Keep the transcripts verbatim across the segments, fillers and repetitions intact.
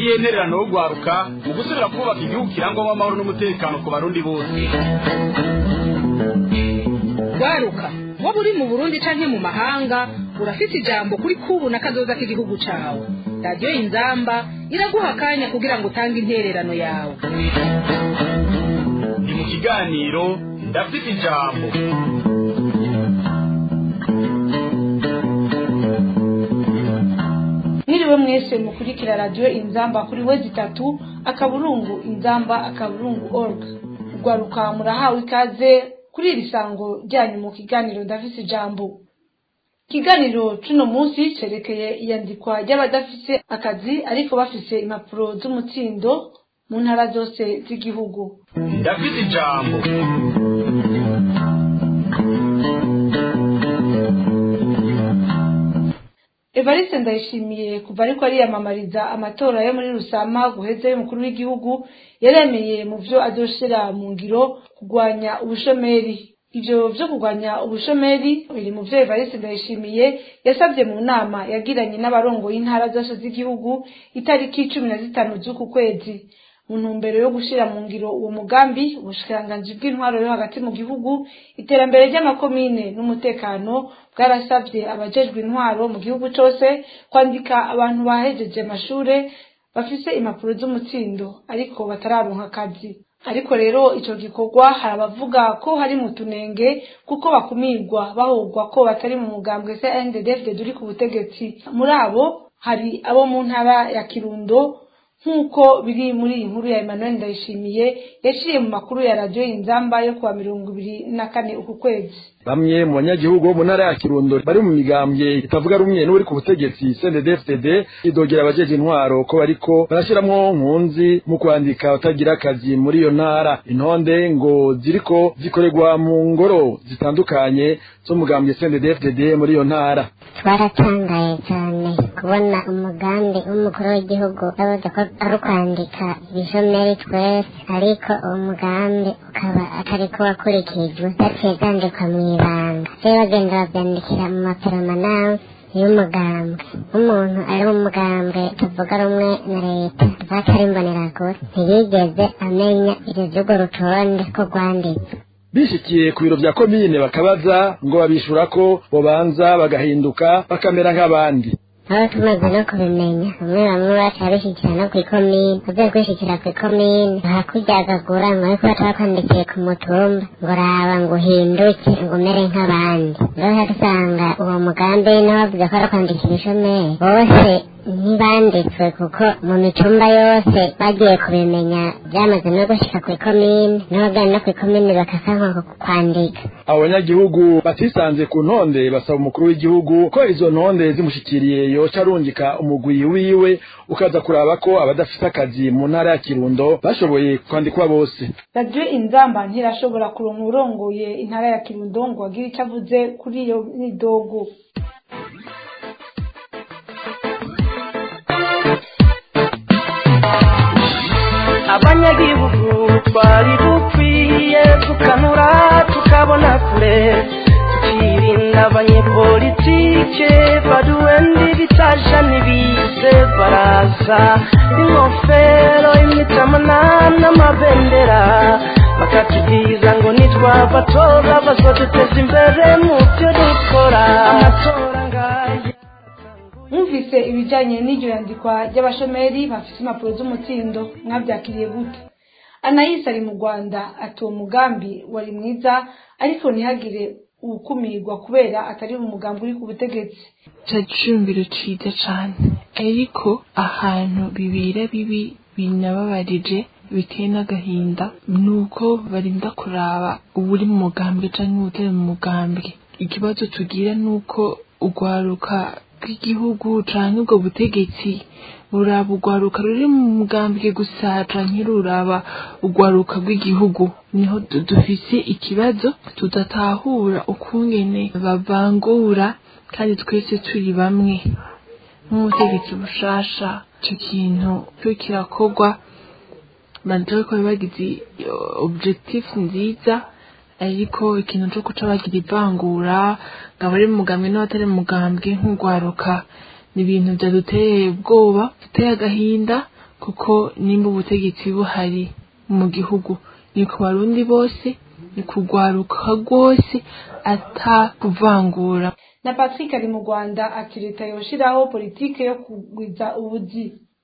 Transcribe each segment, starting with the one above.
n'iyentererano yo gwaruka mu gusubira kubaka igihugu kirangwamo amahoro n'umutekano ku barundi bose. Gwaruka waba uri mu Burundi canke mu mahanga urafite ijambo kuri kubu na kazoza k'igihugu cawe. Radio Inzamba iraguha akanya kugira ngo utange intererano yawe. Ni mu kiganiro ndafite ijambo. Mwiriwe mwese mukurikira Radio Inzamba kuri wezi tatu akaburungu inzamba akaburungu org. Ugwaruka murahawe ikaze kuri iri sango ryanyu mu kiganiro ndafise ijambo. Kiganiro cuno munsi cerekeye iyandikwa ry'abadafise akazi ariko bafise impapuro z'umutsindo mu ntara zose z'igihugu. Ndafise ijambo. Evariste Ndayishimiye kuva ariko ariyamamariza amatora yo muri Rusama guheze y'umukuru w'igihugu yaremeye mu vyo azoshira mu ngiro kugwanya ubushomeri. Ivyo vyo kugwanya ubushomeri biri mu vyo Evariste Ndayishimiye yasabye mu nama yagiranye n'abarongo y'intara zose z'igihugu itariki cumi na zitanu z'uku kwezi. Mu ntumbero yo gushira mu ngiro uwo mugambi ubushikiranganji bw'intwaro yo hagati mu gihugu, iterambere ry'amakomine n'umutekano bwarasavye abajejwe intwaro mu gihugu cose kwandika abantu bahejeje amashure bafise impapuro z'umutsindo ariko batararonka akazi. Ariko rero ico gikorwa harabavuga ko hari mu tunenge kuko bakumirwa bahogwa ko batari mu mugambwe C N D D F D D uri ku butegetsi. Muri abo hari abo mu ntara ya Kirundo nkuko biri muri iyi nkuru ya Emmanuel Ndayishimiye yaciye mu makuru ya Radio Inzamba yo kuwa mirongo ibiri na kane uku kwezi. Bamwe mu banyagihugu bo mu ntara ya Kirundo bari mu migambwe itavuga rumwe n'uri ku butegetsi C N D D F D D idogera abajeje intwaro ko bariko barashiramwo nkunzi mu kwandika utagira akazi muri iyo ntara. Intonde ngo ziriko zikorerwa mu ngoro zitandukanye zo mugambwe C N D D F D D muri iyo ntara. Twaratangaye cyane kubona umugambi w'umukuru w'igihugu avuga ko ari kwandika ibishomeri twese, ariko uwo mugambi ukaba atariko wakurikijwe yategandikwa mw'ibanga. Rero bagenda bavyandikira mu maperomananse y'umugambwe. Umuntu ari mu mugambwe tuvuga rumwe na leta batari imbonerakure ntiyigeze amenya ivyo vy'urwo rutonde ko rwanditse. Bishikiye ku biro vya komine bakabaza ngo babishura ko bobanza bagahinduka bakamera nk'abandi. Aho tumaze no kubimenya bamwe bamwe baca bishikira no kw'ikomine, bavuye kwishikira kw'ikomine bahakuryagagura ngo ariko batakwandikiye ku mutumba ngo raba ngo uhinduke ngo umere nk'abandi. Rero dusanga uwo mugambi n'abavuze ko ari kwandika ibishomeri bose ntibanditswe kuko mu micumba yose bagiye kubimenya byamaze no gushika kw'ikomine n'abagana no kw'ikomine bakasanka kwandika. Abo banyagihugu batisanze ku ntonde basaba umukuru w'igihugu ko izo ntonde zimushikiriye yoca arungika umugwi wiwe ukaza kuraba ko abadafite akazi mu ntara ya Kirundo bashoboye kwandikwa bose. Radio Inzamba ntirashobora kuronka urongoye intara ya Kirundo ngo agire icyo avuze kuri iyo midogo. Abanyagihugu twari dukwiye tukanura tukabona kure, tukirinda abanyepolitike baduwendi bitasha n'ibize baraza ingofero imitamana n'amabendera bakatubwiza ngo nitwabatora bazoduteza imbere mu byo dukora. Amatora ngaye Mwumvise ibijanye n'iryo yandikwa ry'abashomeri bafise impapuro z'umutsindo mwavyakiriye gute? Anayisa ari mu Rwanda ati uwo mugambi wari mwiza ariko ntihagire uwukumirwa kubera atari mu mugambi uri ku butegetsi. Cacumviro ciza cane ariko ahantu bibira bibi binababarije biteye n'agahinda nuko barinda kuraba uburi mu mugambi canke ubutari mu mugambi. Ikibazo tugira nuko ugwaruka bw'igihugu canke ubwo butegetsi buraba ugwaruka ruri mu mugambi gusa canke ruraba ugwaruka bw'igihugu. Niho dufise ikibazo tudatahura ukungene bavangura kandi twese turi bamwe nk'ubutegetsi bushasha. Ico kintu cyo kirakorwa banze ko bagize objectif nziza, ariko ikintu cyo kuca bagira ivangura ngo abari mu mugambwe n'abatari mu mugambwe nk'ugwaruka ni ibintu byaduteye ubwoba, duteye agahinda kuko nimba ubutegetsi buhari mu gihugu ni ku barundi bose ni kugwaruka rwose ata kuvangura. Na Patrick ari mu Rwanda ati leta yoshiraho politike yo kugwiza ubuzi.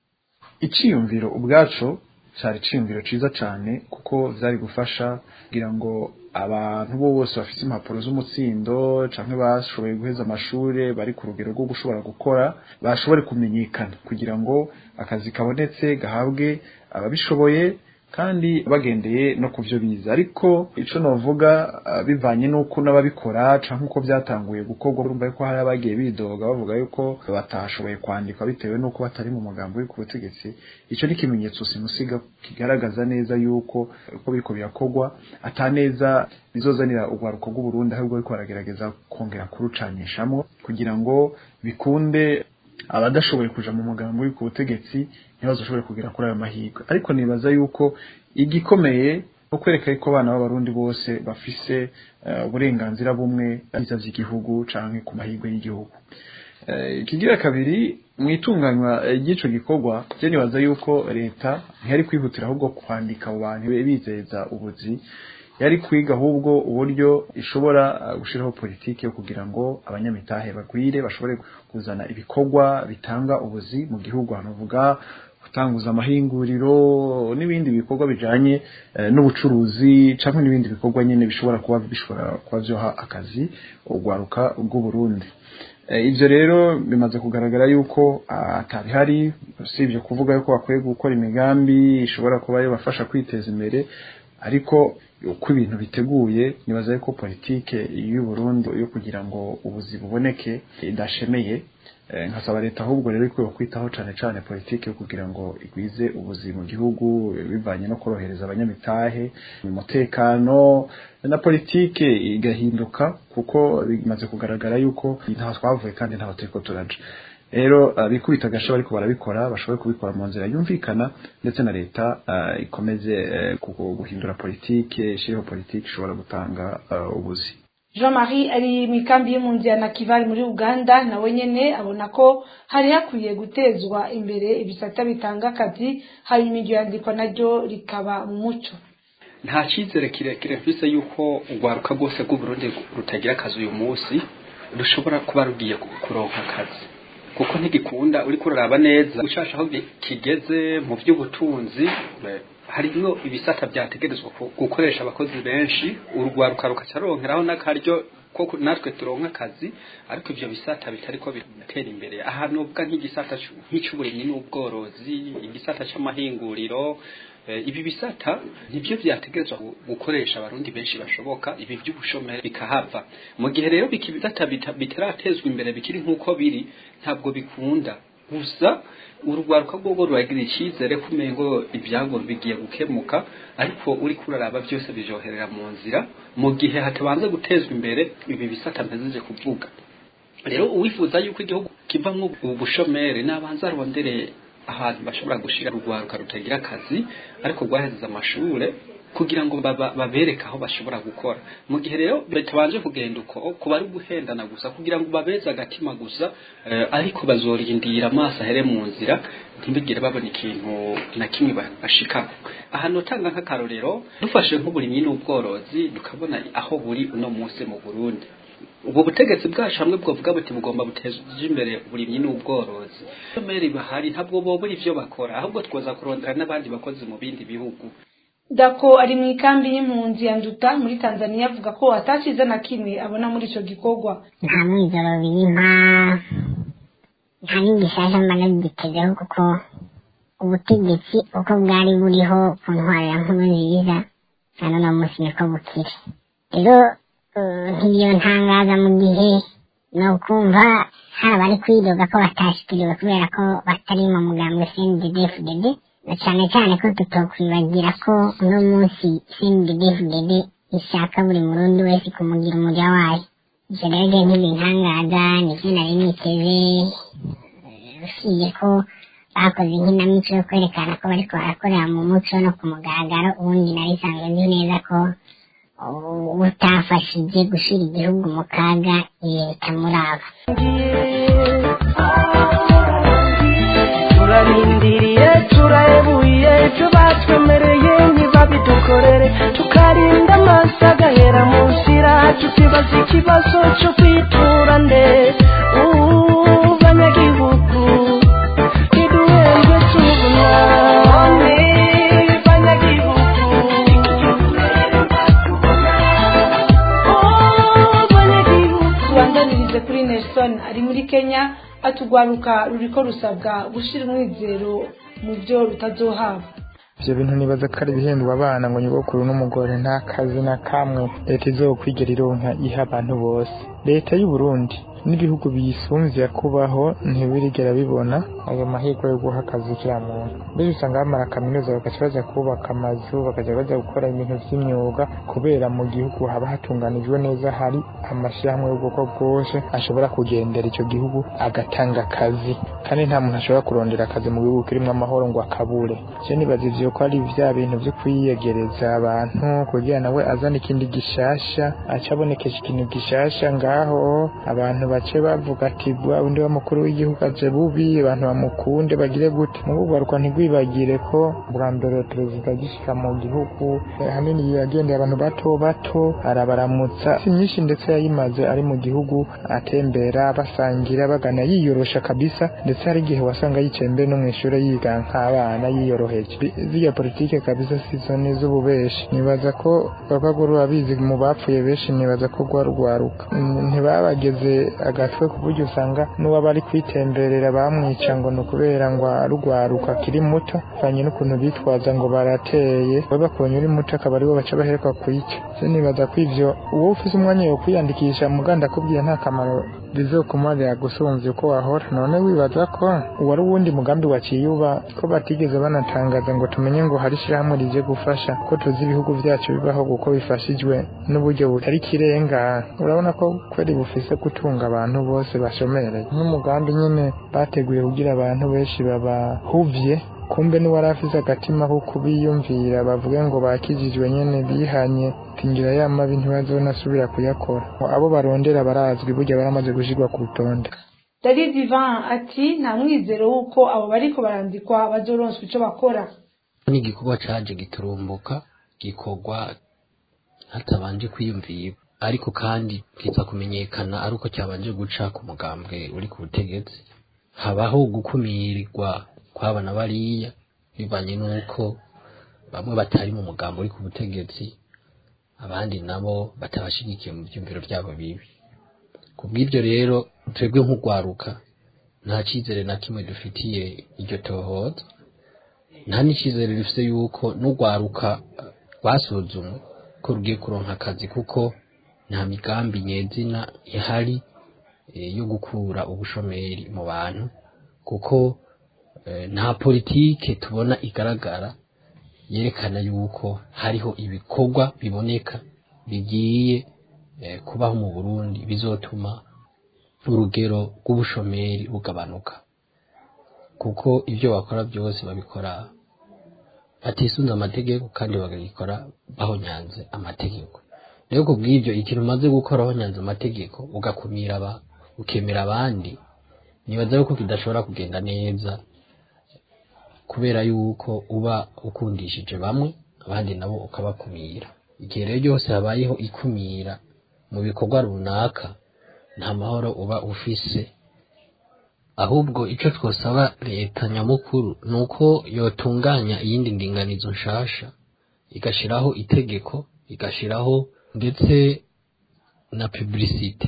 Iciyumviro ubwaco cyari ciyumviro ciza cyane kuko vyari gufasha kugira ngo abantu bose bafite impapuro z'umutsindo canke bashoboye guheza amashure bari ku rugero rwo gushobora gukora bashobore kumenyekana kugira ngo akazi kabonetse gahabwe ababishoboye kandi bagendeye no kuvyo biza. Ariko ico novuga bivanye nuko nababikora canke uko byatanguye gukorwa urumva yuko hari abagiye bidoga bavuga yuko batashoboye kwandika bitewe nuko batari mu mugambo uri ku butegetsi. Ico ni kimenyetso simusiga kigaragaza neza yuko uko biriko birakorwa ataneza bizozanira ugwaruko rw'u Burundi ahubwo ariko baragerageza kongera kurucanishamo kugira ngo bikunde abadashoboye kuja mu mugambo uri ku butegetsi ntibazoshobore kugera kuri ayo mahirwe. Ariko nibaza yuko igikomeye no kwereka yuko abana b'abarundi bose bafise uburenganzira uh, bumwe biza vy'igihugu canke ku mahirwe y'igihugu. Ikigira uh, kabiri mwitunganywa ry'ico gikorwa je nibaza yuko leta ntiyari kwihutira ahubwo kwandika abo bantu bizeza ubuzi, yari kwiga ahubwo uburyo ishobora gushiraho politike yo kugira ngo abanyamitahe bagwire bashobore kuzana ibikorwa bitanga ubuzi mu gihugu. Hanovuga gutanguza amahinguriro n'ibindi bikorwa bijanye uh, n'ubucuruzi canke n'ibindi bikorwa nyene bishobora kuba bishobora kuba vyoha akazi ugwaruka rw'u Burundi. Uh, ivyo rero bimaze kugaragara yuko atari uh, hari usibye kuvuga yuko bakwiye gukora imigambi ishobora kuba yabafasha kwiteza imbere, ariko uko ibintu biteguye nibaza yuko politike y'u Burundi yo kugira ngo ubuzi buboneke idashemeye. E, nkasaba leta ahubwo rero ikwiye kwitaho cane cane politike yo kugira ngo igwize ubuzi mu gihugu bivanye no korohereza abanyamitahe mu mutekano na politike igahinduka kuko bimaze kugaragara yuko ntaho twavuye kandi ntaho turiko turaja. Rero uh, bikubita gasho bariko barabikora bashoboye kubikora mu nzira yumvikana ndetse na leta uh, ikomeze uh, guhindura politike ishiriho politike ishobora gutanga uh, ubuzi. Jean-Marie ari mu kambi y'impunzi ya Nakivale muri Uganda nawe nyene abona ko hari hakwiye gutezwa imbere ibisata bitanga akazi hanyuma iryo yandikwa naryo rikaba mu muco. Nta cyizere kirekire mfise yuko ugwaruka rwose rw'u Burundi rutagira akazi uyu munsi rushobora kuba rugiye kuronka akazi, kuko ntigikunda uri kuraraba neza ushasha aho kigeze mu by'ubutunzi. Harimo ibisata byategerezwa gukoresha abakozi benshi, urugwaruka rukacaronkeraho n'akaryo ko natwe turonka akazi, ariko ivyo bisata bitariko bitera imbere. Ahantu ubwa nk'igisata nk'ic'uburimyi n'ubworozi, igisata c'amahinguriro, e, ibi bisata nivyo byategerezwa gukoresha abarundi benshi bashoboka, ibi by'ubushomeri bikahava. Mu gihe rero bikibisata bitaratezwa imbere bikiri nk'uko biri ntabwo bikunda. Gusa urugwaruka rwo ruragira icyizere kumengo ibyago bigiye gukemuka, ariko uri kuraraba byose bijoherera mu nzira mu gihe hatabanze gutezwa imbere ibi bisata mpejeje kuvuga. Rero uwifuza yuko igihugu kivamwo ubushomeri nabanza rondere ahantu bashobora gushira urugwaruka rutagira akazi ariko rwaheza amashure kugira ngo babereka aho bashobora gukora. Mu gihe rero bitabanje kugenda uko kuba ari guhendana gusa kugira ngo babeze agatima gusa, uh, ariko bazorindira amaso ahere mu nzira ntibigire babona ikintu na kimwe bashika. Ahantu tanga nk'akarorero dufashe nk'uburimyi n'ubworozi dukabona aho buri uno munsi mu Burundi. Ubu butegetsi bwacu hamwe bwovuga buti bugomba buteza imbere uburimyi n'ubworozi. Meri bahari ntabwo bobura ivyo bakora, ahubwo twoza kurondera n'abandi bakozi mu bindi bihugu. Dako ari mu ikambi y'impunzi ya Nduta muri Tanzania avuga ko ataciza na kimwe abona muri ico gikorwa. Nta mwizero bimpa, nta n'igishasha mbona gitezeho kuko ubutegetsi uko bwari buriho ku ntwaro ya Nkurunziza na none munsi niko bukiri. Rero nk'iyo ntangaza mu gihe no kumva hari abari kwidoga ko batashikiriwe kubera ko batari mu mugambi C N D D F D D, na cyane cyane ko tutokwibagira ko uno munsi C N D D F D D ishaka buri murundi wese kumugira umurya wayo. Ivyo rero ntibintangaza, nivyo nari niteze, usibye ko bakoze inkinamico yo kwerekana ko bariko barakorera mu muco no ku mugaragaro. Ubundi nari nsanzwe nzi neza ko utafashije gushira igihugu mu kaga leta muraba. Turarindiriye turaye nidukorere tukarinda amaso agahera mu nzira tukibaza ikibazo cyo kwitura nde ubu banyagihugu niduhembwe tubona none banyagihugu tubandanirize kuri Nelson ari muri Kenya atugwaruka ruriko rusabwa gushira umwizero mu byo rutazohabwa. Ivyo bintu nibaza ko ari ibihendwa abana ngo nyogokuru n'umugore nta kazi na kamwe leta izokwigera ironka iha abantu bose. Leta y'u Burundi n'ibihugu biyisunzira kubaho ntibirigera bibona ayo mahirwe yo guha akazi kira muntu. Mbere usanga bamara kaminuza bagaca baja kubaka amazu bakaja baja gukora ibintu vy'imyuga kubera mu gihugu haba hatunganijwe neza hari amashirahamwe y'ubwoko bwose ashobora kugendera ico gihugu agatanga akazi kandi nta muntu ashobora kurondera akazi mu gihugu kirimo amahoro ngo akabure. Je nibaza ivyo ko ari vya bintu vyo kwiyegereza abantu kugira nawe azana ikindi gishasha acabonekesha ikintu gishasha ngaho abantu bace bavuga ati bwa undi wa mukuru w'igihugu aje bubi abantu bamukunde bagire gute mu bugaruka ntigwibagire ko bwa mbere perezida gishika mu gihugu hanini yagendeye abantu bato bato arabaramutsa si nyinshi ndetse yayimaze ari mu gihugu atembera basangira bagana yiyorosha kabisa ndetse hari igihe wasanga yicembe no mw'ishure yiga nk'abana yiyoroheje ziya politike kabisa sizone z'ububeshi nibaza ko bakaguru abizi mu bapfuye beshi nibaza ko gwarugwaruka ntibabageze agatwe ku buryo usanga n'uwa bari kwitemberera bamwica ngo no kubera ngo arugwaruka kiri muto fanye n'ukuntu bitwaza ngo barateye babakonye uri muto akaba ari bo baca baheruka kwica se nibaza ko ivyo uwo ufise umwanya wo kwiyandikisha muganda kubwiye nta kamaro bizokumarira gusumvya uko wahora none wibaza ko uwari uwundi mugambi waciye uba ko batigeze banatangaza ngo tumenye ngo hari shirahamwe rije gufasha ko tuzi ibihugu vyacu bibaho kuko bifashijwe n'uburyo butari kirenga urabona ko kweri bufise gutunga abantu bose bashomereye n'umugambi nyene bateguye kugira abantu benshi babahuvye kumbe ni warafise agatima ko kubiyumvira bavuge ngo bakijijwe nyene bihanye tingira yamabi ntibazonasubira kuyakora abo barondera barazwi burya baramaze gushirwa ku rutonde. David Ivan ati nta mwizero wuko abo bariko barandikwa bazoronswa ico bakora. Ni igikorwa caje giturumbuka gikorwa hatabanje kwiyumvira ariko kandi kiza kumenyekana ari uko cyabanje guca ku mugambwe uri ku butegetsi habaho gukumirirwa kw'abana bariya bivanye n'uko bamwe batari mu mugambo uri ku butegetsi abandi nabo batabashigikiye mu byumviro byabo bibi. Kubw'ibyo rero twebwe nk'ugwaruka nta cizere na kimwe dufitiye iryo tohoza nta n'icizere dufite yuko n'ugwaruka basuzumwe ko rugiye kuronka akazi kuko nta migambi nyezina ihari yo gukura ubushomeri mu bantu kuko nta politike tubona igaragara yerekana yuko hariho ibikorwa biboneka bigiye kubaho mu Burundi bizotuma urugero rw'ubushomeri bugabanuka kuko ibyo bakora byose babikora batisunze amategeko kandi bagakora bahonyanze amategeko. Rero kubw'ibyo ikintu umaze gukora bahonyanze amategeko ugakumira aba ukemera abandi nibaza yuko kidashobora kugenda neza kubera yuko uba ukundishije bamwe abandi nabo ukabakumira. Igihe rero byose habayeho ikumira mu bikorwa runaka nta mahoro uba ufise ahubwo ico twosaba leta nyamukuru nuko yotunganya iyindi ndinganizo nshasha igashiraho itegeko igashiraho ndetse na publicité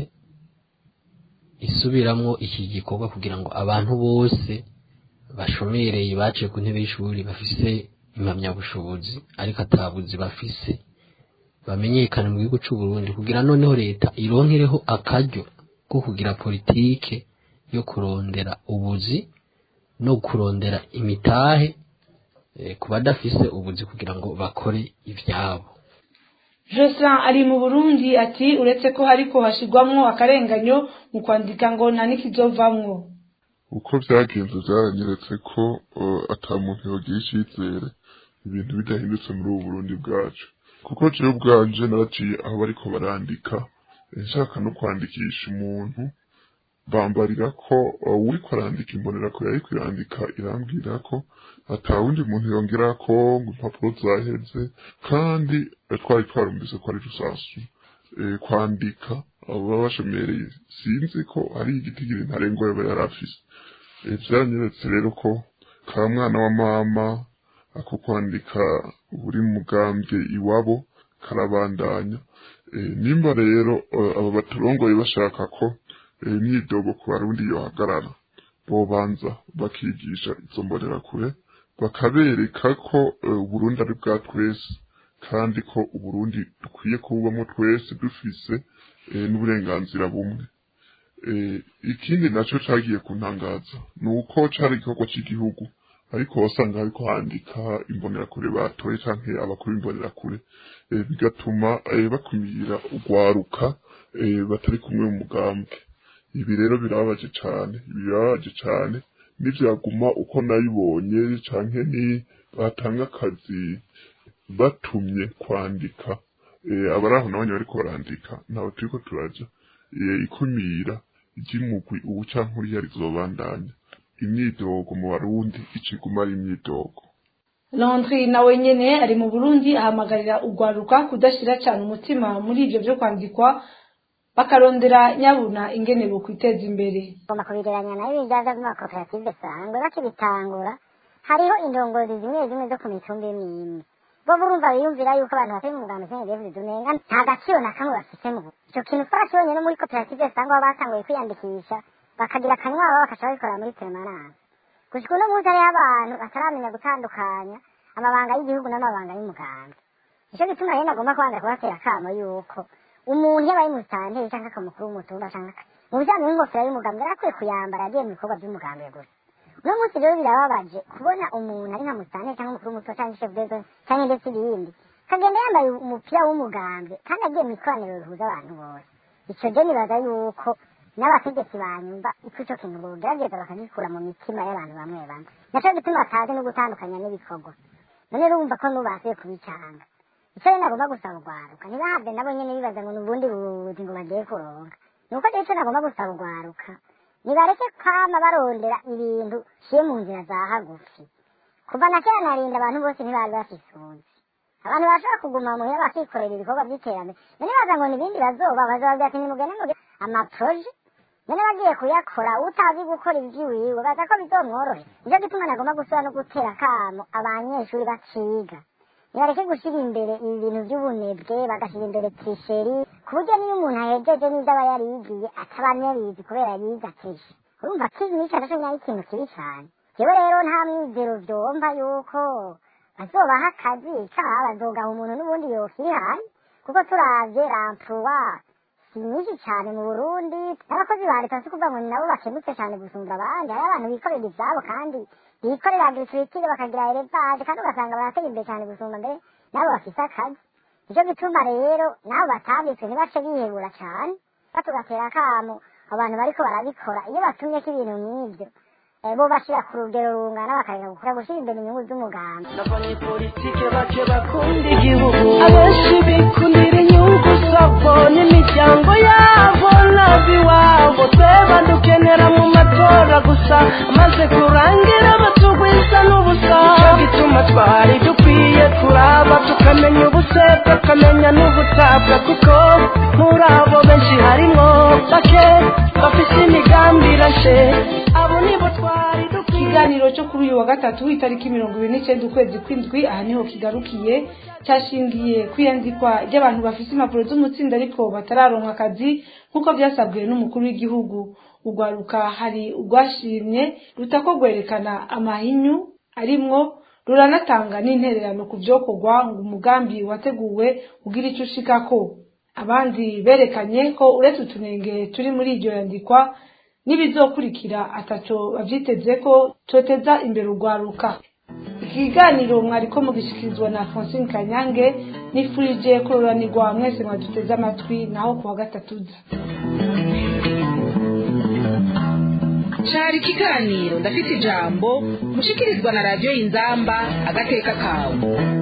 isubiramwo iki gikorwa kugira ngo abantu bose bashomereye baciye ku ntebe y'ishuri bafise impamyabushobozi ariko atabuzi bafise bamenyekana mu gihugu cy'u Burundi kugira noneho leta ironkereho akaryo ko kugira politike yo kurondera ubuzi no kurondera imitahe e, ku badafise ubuzi kugira ngo bakore ivyabo. Jocelyn ari mu Burundi ati uretse ko hariko hashigwamwo akarenganyo mu kwandika ngo nta nikizovamwo uko byagenze byaranyeretse ko uh, ata muntu yogira icyizere ibintu bidahindutse muri ubu Burundi bwacu kuko jewe bwanje naraciye aho bariko barandika nshaka no kwandikisha umuntu bambarira ko uriko arandika imbonerakure ariko irandika irambwira ko ata wundi muntu yongera ko ngo impapuro zaheze kandi twari twarumvise ko ari rusasu kwandika abo baba bashomereye sinzi ko ari igitigiri ntarengwa yaba yarafise vyaranyeretse rero ko ka mwana wa mama ako kwandika buri mugambwe iwabo karabandanya nimba rero aba baturongoye bashaka ko imyidogo ku barundi yohagarara bobanza bakigisha izo mbonerakure bakabereka ko uburundi ari bwa twese kandi ko uburundi dukwiye kubamo twese dufise n'uburenganzira bumwe ikindi naco cagiye kuntangaza nuko cari igikorwa c'igihugu ariko wasanga hariko handika imbonerakure batoye canke abakuru b'imbonerakure bigatuma bakumira urwaruka batari kumwe mu mugambwe ibi rero birababaje cane birababaje cane nivyaguma uko nabibonye canke ni batanga akazi batumye kwandika abaraho nabonye bariko barandika ntawe turiko turaja ikumira ry'imugwi ubu canke uriya rizobandanya imyidogo mu barundi iciguma ari imyidogo. Landry nawe nyene ari mu Burundi ahamagarira urwaruka kudashira cyane umutima muri ivyo byo kwandikwa bakarondera nyabuna ingene bo kwiteza imbere. Ngomba kubigeranya nayo ibijaza mu makoperative sangwe bakibitangura hariho indongozi zimwe zimwe zo ku mitumba imwe bo burumva biyumvira yuko abantu bafite mu mugambi cyane David Dunenga nta gaciro na kamwe bafite mu icyo kintu twashibonye no muri koperative sangwa batanguye kwiyandikisha bakagira akanwa baba bakaca babikora muri permanence gushika uno munsi hariho abantu bataramenya gutandukanya amabanga y'igihugu n'amabanga y'umugambi nicyo gituma rero nagomba kubanza kubatera akamo yuko umuntu yaba ari mu santeri cyangwa akamukuru w'umutumba cyangwa mu bijyanye n'ingofero y'umugambi yarakwiye kuyambara agiye mu bikorwa by'umugambi gusa uno munsi rero birababaje kubona umuntu ari nka musanteri cyangwa umukuru w'umutumba cyangwa chef de zone cyangwa ndetse ibindi kagenda yambaye umupira w'umugambi kandi agiye mu ikoraniro rihuza abantu bose icyo je nibaza yuko n'abategetsi banyumva icyo cyo kintu bogerageza bakagikura mu mitima y'abantu bamwe bamwe naco gituma batazi no gutandukanya n'ibikorwa none urumva ko nubasiye kubicanga icyo rero nagomba gusaba urwaruka ntibahabwe nabo nyene bibaza ngo n'ubundi buzi ngo bagiye kuronka nuko rero icyo nagomba gusaba urwaruka nibareke kwama barondera ibintu ciye mu nzira za hagufi kuva na kera narinda abantu bose ntibari bafise ubuzi abantu bashobora kuguma muhira bakikorera ibikorwa by'iterambere none baza ngo n'ibindi bazoba bazababwira ati nimugende muge amaproje none bagiye kuyakora utazi gukora ivy'iwiwe baza ko bizomworohe nicyo gituma nagomba gusubira no gutera akamo abanyeshuri baciga nibareke gushira imbere ibi bintu by'ubunebwe bagashira imbere trisheri ku buryo niyo umuntu ahejeje n'ibyo aba yarigiye ataba yarizi kubera yiga trishe urumva kizi n'icyo naco nyari ikintu kibi cane jewe rero nta mwizero vyomva yuko bazobaha akazi caha bazogaha umuntu n'ubundi yokirihaye kuko turavye l'emploi si nyinshi cane mu Burundi n'abakozi ba leta si kuvuga ngo ni nabo bakemutse cane gusumba abandi hariho abantu bikorera ivyabo kandi bikorera agriculture bakagira élevage kandi ugasanga baratera imbere cane gusumba mbere nabo bafise akazi nico gituma rero nabo batanditswe ntibace bihebura cane batugatera akamo abantu bariko barabikora iyo batumyeko ibintu nk'ivyo bo bashira ku rugero rungana bakareka gukora gushira imbere inyungu z'umugambi n'abanyepolitike bake bakunda igihugu abenshi bikundira inyungu zabo n'imiryango yabo n'abiwabo tweba dukenera mu matora gusa amaze kurangira batugwiza n'ubusa nicyo gituma twari dukwiye kuraba tukamenya ubuse tukamenya n'ubutabwa kuko muri abo benshi harimwo bake bafise imigambi irashe abo nibo twari ikiganiro cyo kuri uyu wa gatatu itariki mirongo ibiri n'icenda ukwezi kw'indwi aha niho kigarukiye cyashingiye kwiyandikwa ry'abantu bafise impapuro z'umutsinda ariko batararonka akazi nk'uko byasabwe n'umukuru w'igihugu urwaruka hari urwashimye rutako rwerekana amahinyu arimwo ruranatanga n'intererano ku vyokorwa ngo umugambi wateguwe ugira ico ushikako abandi berekanye ko uretse utunenge turi muri iryo yandikwa n'ibizokurikira ataco bavyiteze ko coteza imbere urwaruka. Ikiganiro mwariko mugishikirizwa na Francine Kanyange nifurije kuroranirwa mwese mwaduteze amatwi naho kuwa gatatuza. Cari ikiganiro ndafite ijambo mushikirizwa na radio Inzamba agateka kawe.